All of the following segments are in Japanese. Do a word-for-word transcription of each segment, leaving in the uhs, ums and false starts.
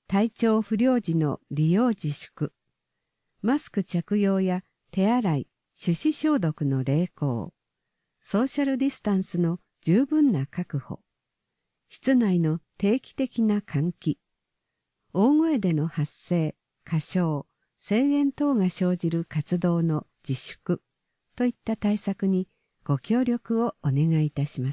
体調不良時の利用自粛、マスク着用や手洗い、手指消毒の励行、ソーシャルディスタンスの十分な確保、室内の定期的な換気、大声での発声、歌唱、声援等が生じる活動の自粛といった対策にご協力をお願いいたします。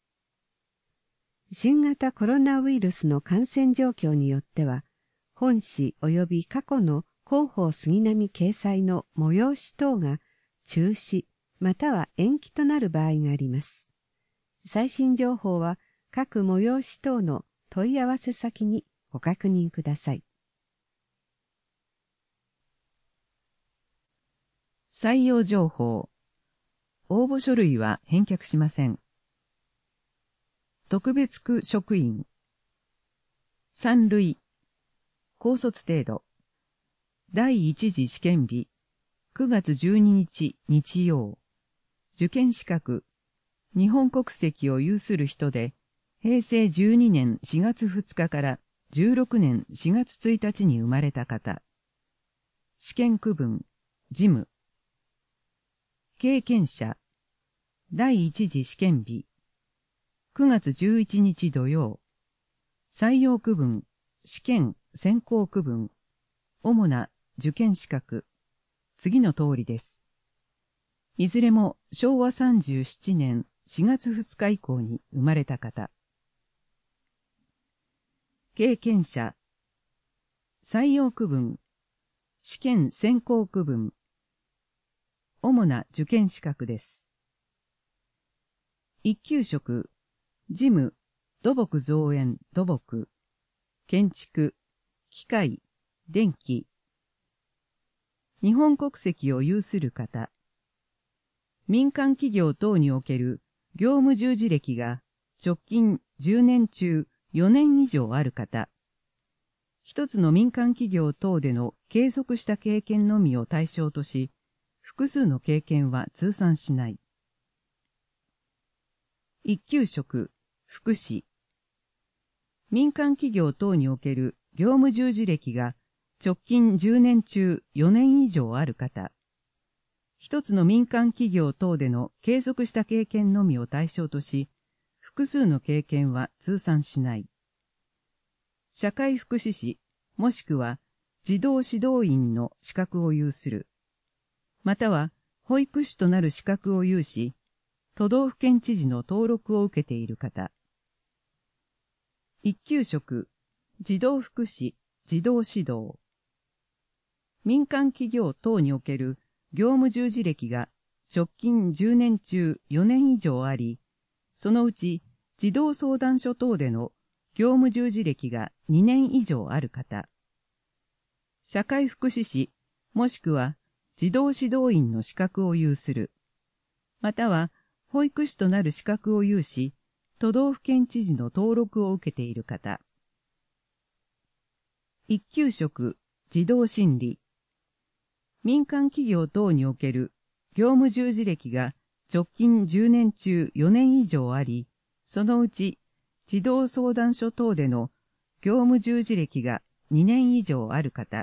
新型コロナウイルスの感染状況によっては、本誌及び過去の広報杉並掲載の催し等が中止または延期となる場合があります。最新情報は各催し等の問い合わせ先にご確認ください。 採用情報。応募書類は返却しません。特別区職員。三類。高卒程度。第一次試験日。くがつじゅうににち日曜。受験資格。日本国籍を有する人で、へいせいじゅうにねんしがつふつかからじゅうろくねんしがつついたちに生まれた方。試験区分。事務。経験者。第一次試験日。くがつじゅういちにち土曜。採用区分。試験選考区分。主な受験資格。次の通りです。いずれもしょうわさんじゅうななねんしがつふつか以降に生まれた方。経験者。採用区分。試験選考区分。主な受験資格です。一級職。事務、土木造園、土木。建築、機械、電気。日本国籍を有する方。民間企業等における業務従事歴が直近じゅうねん中よねん以上ある方。一つの民間企業等での継続した経験のみを対象とし、複数の経験は通算しない。一級職、福祉。民間企業等における業務従事歴が直近じゅうねん中よねん以上ある方。一つの民間企業等での継続した経験のみを対象とし、複数の経験は通算しない。社会福祉士、もしくは児童指導員の資格を有する。または保育士となる資格を有し、都道府県知事の登録を受けている方。一級職、児童福祉、児童指導。民間企業等における業務従事歴が直近じゅうねん中よねん以上あり、そのうち児童相談所等での業務従事歴がにねん以上ある方。社会福祉士、もしくは児童指導員の資格を有する。または保育士となる資格を有し、都道府県知事の登録を受けている方。一級職、児童心理。民間企業等における業務従事歴が直近じゅうねん中よねん以上あり、そのうち児童相談所等での業務従事歴がにねん以上ある方。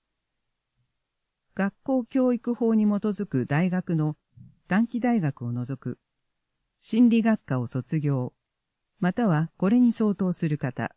学校教育法に基づく大学の短期大学を除く心理学科を卒業、またはこれに相当する方。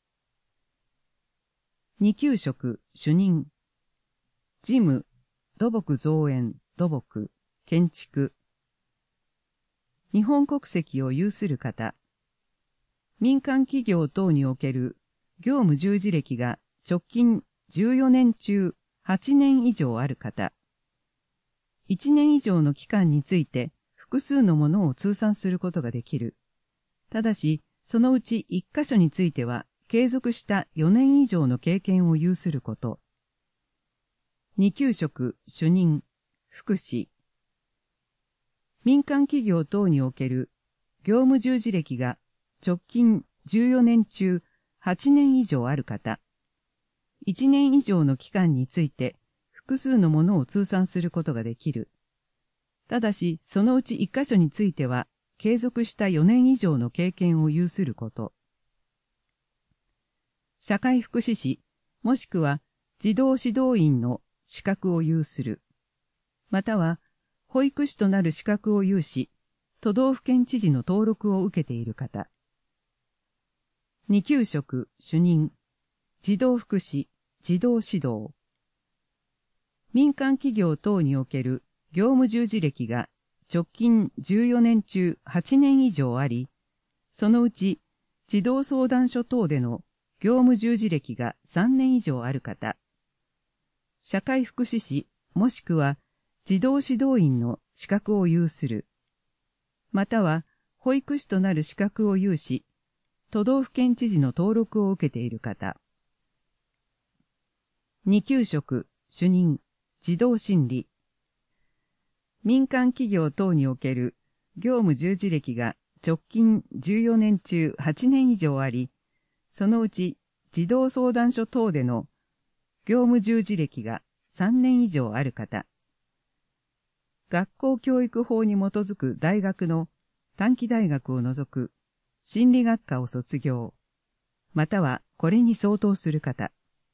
二級職、主任。事務、土木造園、土木、建築。日本国籍を有する方。民間企業等における業務従事歴が直近じゅうよねん中はちねん以上ある方。いちねん以上の期間について複数のものを通算することができる。ただし、そのうちいっ箇所については継続したよねん以上の経験を有すること。二級職、主任、福祉。民間企業等における業務従事歴が直近じゅうよねん中はちねん以上ある方。いちねん以上の期間について複数のものを通算することができる。ただし、そのうちいっ箇所については継続したよねん以上の経験を有すること。 社会福祉士、もしくは児童指導員の資格を有する。または、保育士となる資格を有し、都道府県知事の登録を受けている方。二級職、主任、児童福祉、児童指導。民間企業等における業務従事歴が直近じゅうよねん中はちねん以上あり、そのうち児童相談所等での業務従事歴がさんねん以上ある方。社会福祉士もしくは児童指導員の資格を有する。または保育士となる資格を有し、都道府県知事の登録を受けている方。二級職、主任、児童心理。民間企業等における業務従事歴が直近じゅうよねん中はちねん以上あり、そのうち児童相談所等での業務従事歴がさんねん以上ある方。学校教育法に基づく大学の短期大学を除く心理学科を卒業、またはこれに相当する方。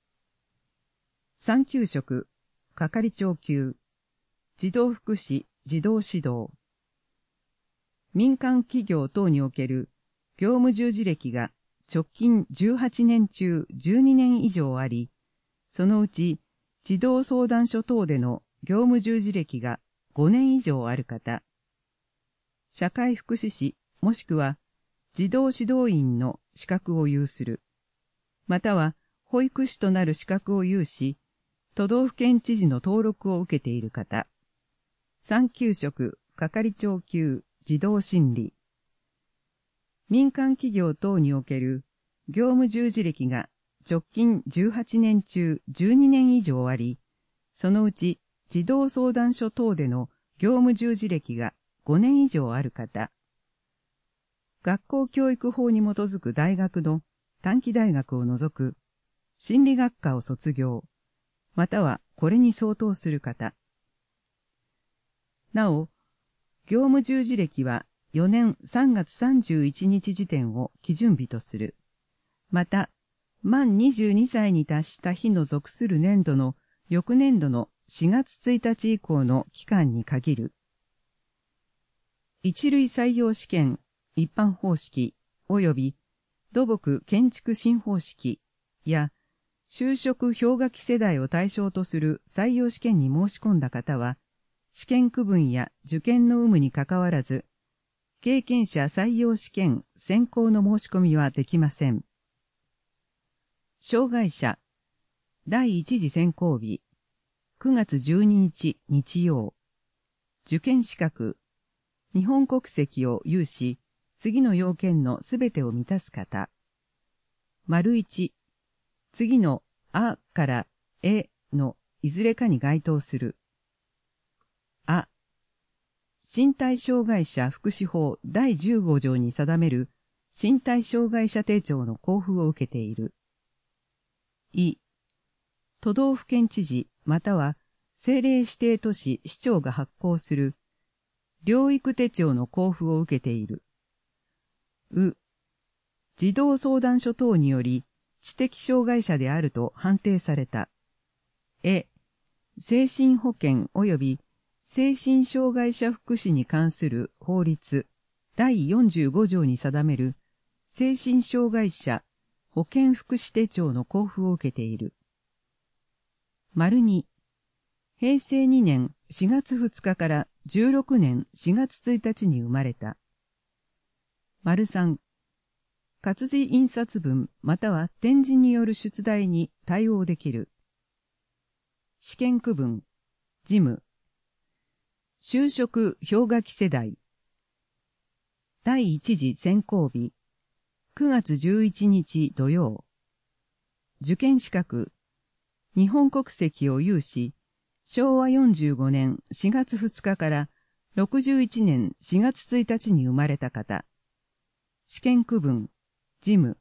三級職、係長級、児童福祉、児童指導。民間企業等における業務従事歴が直近じゅうはちねん中じゅうにねん以上あり、そのうち児童相談所等での業務従事歴がごねん以上ある方。社会福祉士もしくは児童指導員の資格を有する。または保育士となる資格を有し、都道府県知事の登録を受けている方。三級職、係長級、児童心理。民間企業等における業務従事歴が直近じゅうはちねん中じゅうにねん以上あり、そのうち児童相談所等での業務従事歴がごねん以上ある方。学校教育法に基づく大学の短期大学を除く心理学科を卒業、またはこれに相当する方。なお、業務従事歴はよねんさんがつさんじゅういちにち時点を基準日とする。また、満にじゅうにさいに達した日の属する年度の翌年度のしがつついたち以降の期間に限る。一類採用試験、一般方式、及び土木建築新方式や就職氷河期世代を対象とする採用試験に申し込んだ方は、試験区分や受験の有無にかかわらず、経験者採用試験選考の申し込みはできません。障害者、第一次選考日、くがつじゅうににち日曜。受験資格、日本国籍を有し、次の要件のすべてを満たす方。丸一、次のあからえのいずれかに該当する。あ、身体障害者福祉法だいじゅうごじょうに定める身体障害者手帳の交付を受けている。い、都道府県知事または政令指定都市市長が発行する療育手帳の交付を受けている。う、児童相談所等により知的障害者であると判定された。え、精神保健及び精神障害者福祉に関する法律だいよんじゅうごじょうに定める精神障害者保健福祉手帳の交付を受けている。丸に、へいせいにねんしがつふつかからじゅうろくねんしがつついたちに生まれた。丸さん、活字印刷文または展示による出題に対応できる。試験区分、事務、就職氷河期世代。第一次選考日、くがつじゅういちにち土曜。受験資格、日本国籍を有し、しょうわよんじゅうごねんしがつふつかからろくじゅういちねんしがつついたちに生まれた方。試験区分、事務。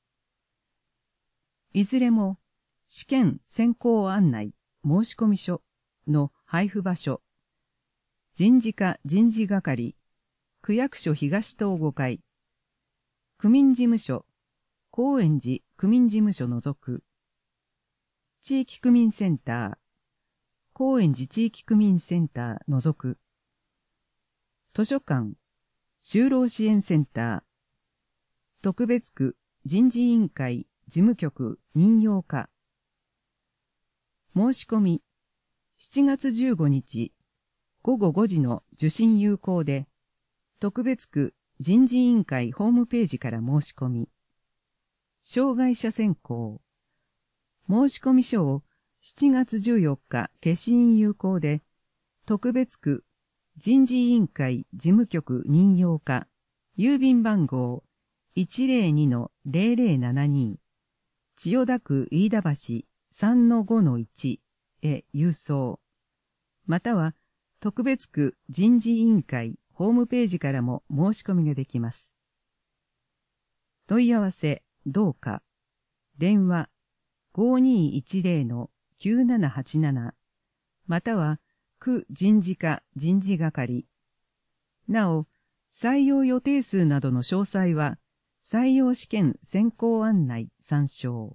いずれも、試験選考案内申込書の配布場所、人事課人事係、区役所東東ごかい、区民事務所、高円寺区民事務所除く。地域区民センター、高円寺地域区民センター除く。図書館、就労支援センター、特別区人事委員会事務局任用課。申し込み、しちがつじゅうごにちごごごじの受信有効で、特別区人事委員会ホームページから申し込み。障害者選考。申し込み書をしちがつじゅうよっか消印有効で、特別区人事委員会事務局任用課、郵便番号 いちぜろにのぜろぜろななに、千代田区飯田橋 さんのごのいち へ郵送。または、特別区人事委員会ホームページからも申し込みができます。問い合わせ、どうか。電話、ごにいちぜろのきゅうななはちなな、または、区人事課人事係。なお、採用予定数などの詳細は、採用試験選考案内参照。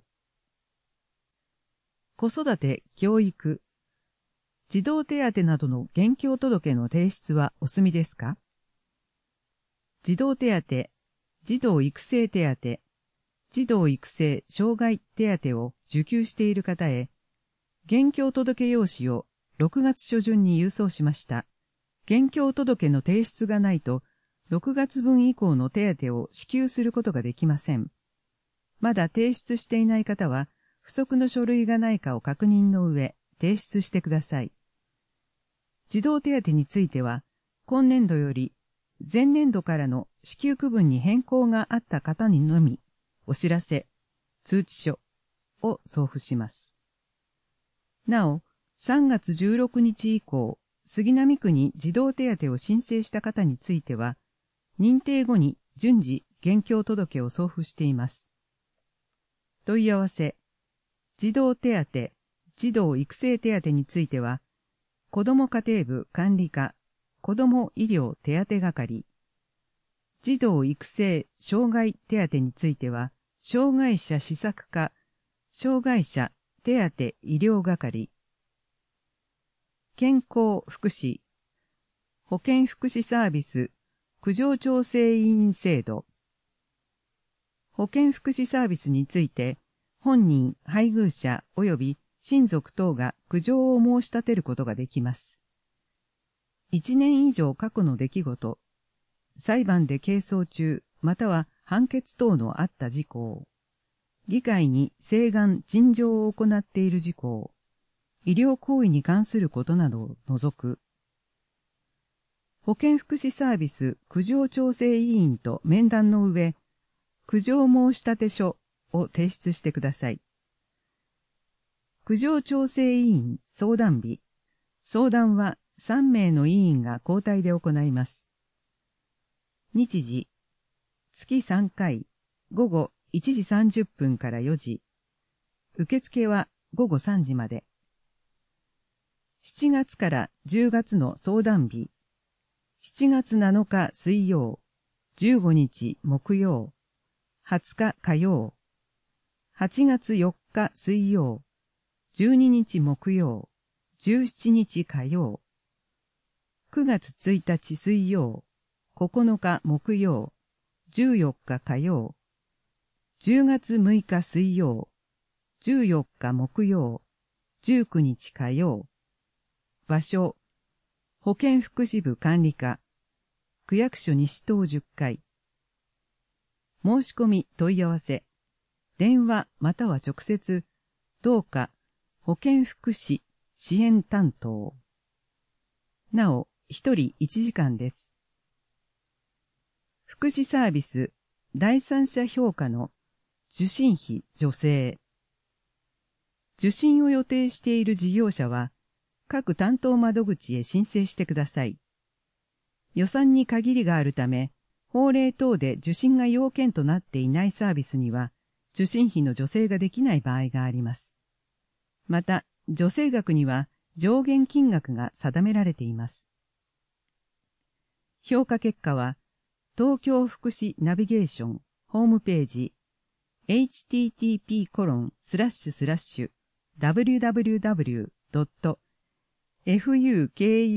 子育て、教育、児童手当などの現況届の提出はお済みですか？児童手当、児童育成手当、児童育成障害手当を受給している方へ、現況届用紙をろくがつしょじゅんに郵送しました。現況届の提出がないと、ろくがつぶん以降の手当を支給することができません。まだ提出していない方は、不足の書類がないかを確認の上、提出してください。児童手当については、今年度より前年度からの支給区分に変更があった方にのみ、お知らせ、通知書を送付します。なお、さんがつじゅうろくにち以降、杉並区に児童手当を申請した方については、認定後に順次現況届を送付しています。問い合わせ、児童手当、児童育成手当については、子ども家庭部管理課、子ども医療手当係、児童育成障害手当については、障害者施策課、障害者手当医療係、健康福祉、保健福祉サービス、苦情調整委員制度。保健福祉サービスについて、本人、配偶者及び親族等が苦情を申し立てることができます。いちねん以上過去の出来事、裁判で係争中、または判決等のあった事項、議会に請願陳情を行っている事項、医療行為に関することなどを除く。保健福祉サービス苦情調整委員と面談の上、苦情申し立て書を提出してください。苦情調整委員相談日、相談はさんめいの委員が交代で行います。日時、月さんかい、ごごいちじさんじゅっぷんからよじ、受付はごごさんじまで。しちがつからじゅうがつの相談日、しちがつなのか水曜、じゅうごにち木曜、はつか火曜、はちがつよっか水曜、じゅうににち木曜、じゅうしちにち火曜、くがつついたち水曜、ここのか木曜、じゅうよっか火曜、じゅうがつむいか水曜、じゅうよっか木曜、じゅうくにち火曜。場所、保健福祉部管理課、区役所西棟じゅっかい。申し込み問い合わせ、電話または直接、どうか保健福祉支援担当。なお、一人一時間です。福祉サービス第三者評価の受診費助成。受診を予定している事業者は、各担当窓口へ申請してください。予算に限りがあるため、法令等で受診が要件となっていないサービスには、受診費の助成ができない場合があります。また、助成額には上限金額が定められています。評価結果は、東京福祉ナビゲーションホームページ、 エイチティーティーピーコロンスラッシュスラッシュダブリューダブリューダブリュードットファ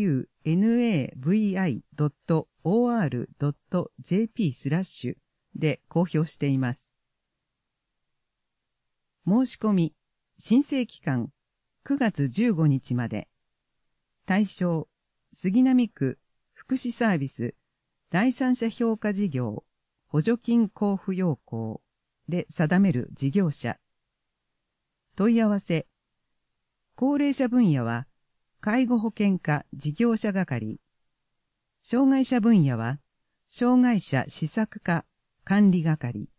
クナビドットオーアールドットジェーピー スラッシュで公表しています。申し込み、申請期間くがつじゅうごにちまで。対象、杉並区福祉サービス第三者評価事業補助金交付要項で定める事業者。問い合わせ、高齢者分野は介護保険課事業者係。障害者分野は障害者施策課管理係。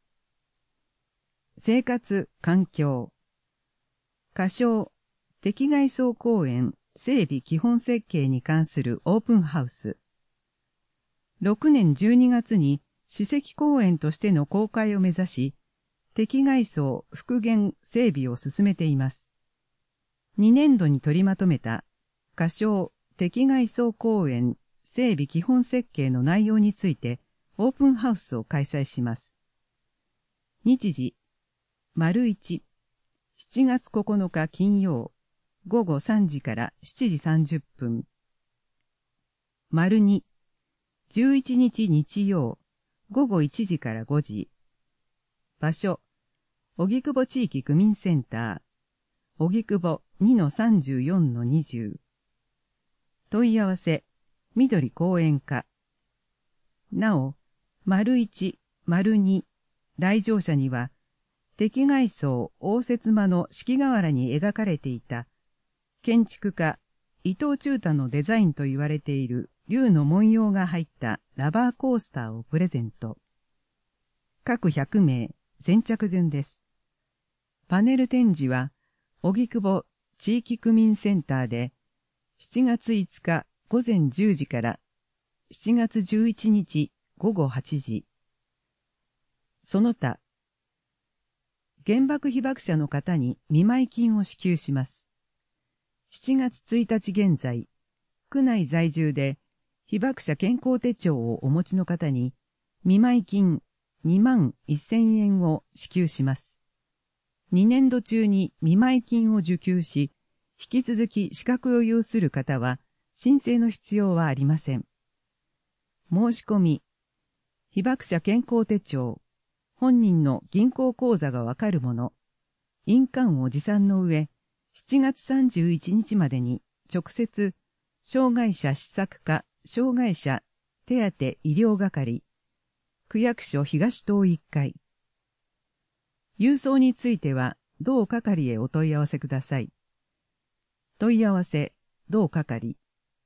生活環境。仮称、適外装公園整備基本設計に関するオープンハウス。ろくねんじゅうにがつに史跡公園としての公開を目指し、適外装復元整備を進めています。にねんどに取りまとめた仮称適外装公園整備基本設計の内容についてオープンハウスを開催します。日時、丸いち、しちがつここのか金曜、ごごさんじからしちじさんじゅっぷん。丸に、じゅういちにち日曜、ごごいちじからごじ。場所、荻窪地域区民センター、荻窪 にのさんじゅうよんのにじゅう。問い合わせ、緑公園課。なお、丸いち、丸に、来場者には、適外装応接間の敷河原に描かれていた、建築家、伊藤忠太のデザインと言われている竜の文様が入ったラバーコースターをプレゼント。各ひゃくめい、先着順です。パネル展示は、荻窪地域区民センターで、しちがついつかごぜんじゅうじからしちがつじゅういちにちごごはちじ。その他、原爆被爆者の方に見舞金を支給します。しちがつついたち現在、区内在住で被爆者健康手帳をお持ちの方に見舞金にまんせんえんを支給します。にねんど中に見舞金を受給し、引き続き資格を有する方は申請の必要はありません。申し込み、被爆者健康手帳、本人の銀行口座がわかるもの、印鑑を持参の上、しちがつさんじゅういちにちまでに直接、障害者施策課障害者手当医療係、区役所東棟いっかい。郵送については、同係へお問い合わせください。問い合わせ、同係。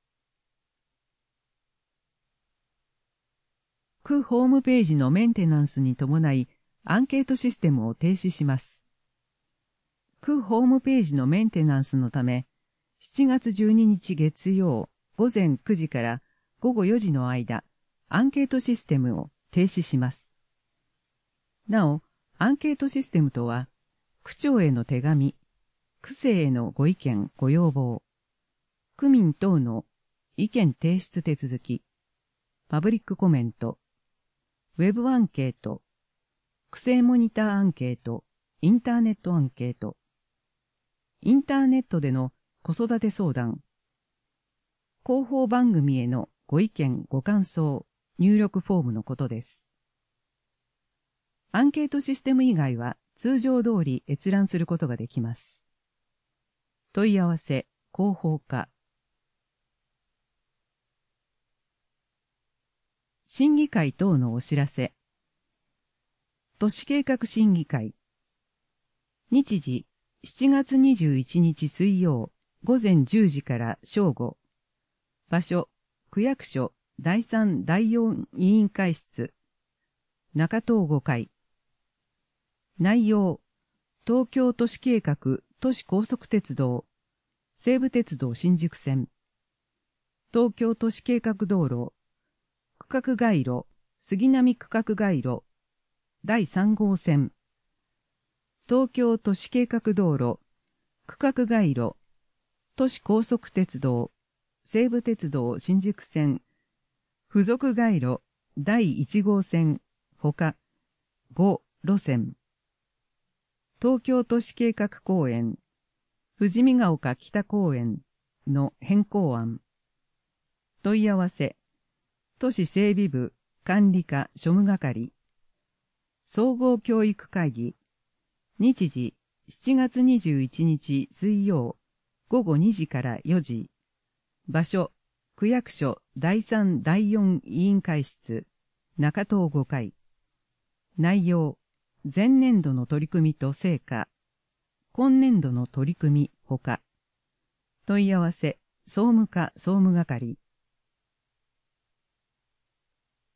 区ホームページのメンテナンスに伴い、アンケートシステムを停止します。区ホームページのメンテナンスのため、しちがつじゅうににち月曜ごぜんくじからごごよじの間、アンケートシステムを停止します。なお、アンケートシステムとは、区長への手紙、区政へのご意見ご要望、区民等の意見提出手続き、パブリックコメント、ウェブアンケート、区政モニターアンケート、インターネットアンケート、インターネットでの子育て相談、広報番組へのご意見ご感想、入力フォームのことです。アンケートシステム以外は通常通り閲覧することができます。問い合わせ、広報課。審議会等のお知らせ。都市計画審議会。日時、しちがつにじゅういちにち水曜、ごぜんじゅうじから正午。場所、区役所だいさんだいよん委員会室。中東ごかい。内容、東京都市計画都市高速鉄道、西武鉄道新宿線。東京都市計画道路、区画街路、杉並区画街路、だいさんごうせん。東京都市計画道路、区画街路、都市高速鉄道、西武鉄道新宿線、付属街路、だいいちごうせん、ほか、ごろせん。 東京都市計画公園、富士見ヶ丘北公園の変更案。問い合わせ、都市整備部管理課庶務係。総合教育会議。日時、しちがつにじゅういちにち水曜、ごごにじからよじ。場所、区役所だいさんだいよん委員会室、中東ごかい。内容、前年度の取り組みと成果、今年度の取り組みほか。問い合わせ、総務課総務係。